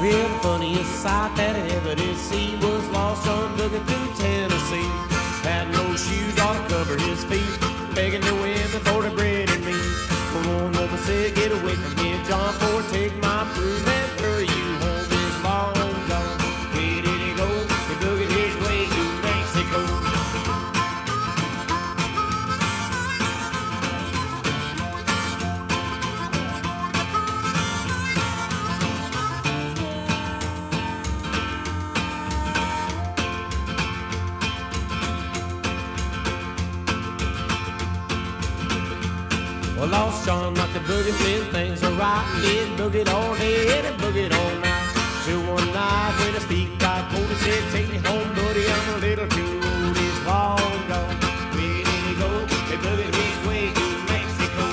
Well, the funniest sight that I ever did see was Lost John Boogie through Tennessee. Had no shoes or to cover his feet, begging the women for the bread and meat. One woman said, "Get away from here, John, for take my broom and hurry you home. It's long gone." Where did he go? He boogied his way to Mexico. Well, Lost John rocked the boogie when things are right. He boogied all day and he boogied all night. Till one night when his feet got cold, he said, "Take me home, buddy, I'm a little too old." He's long gone. Where did he go? He boogied his way to Mexico.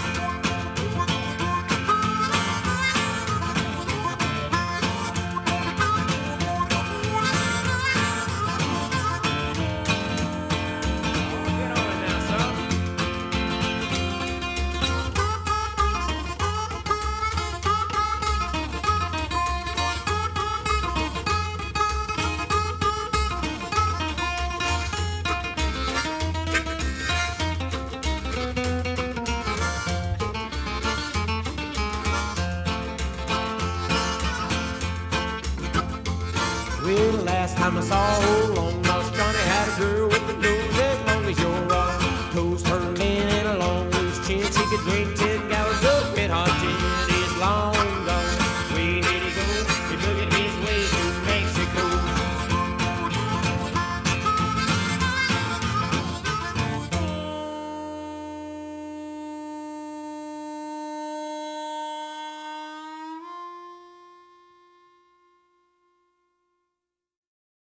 Get on it now, son. Well, the last time I saw old long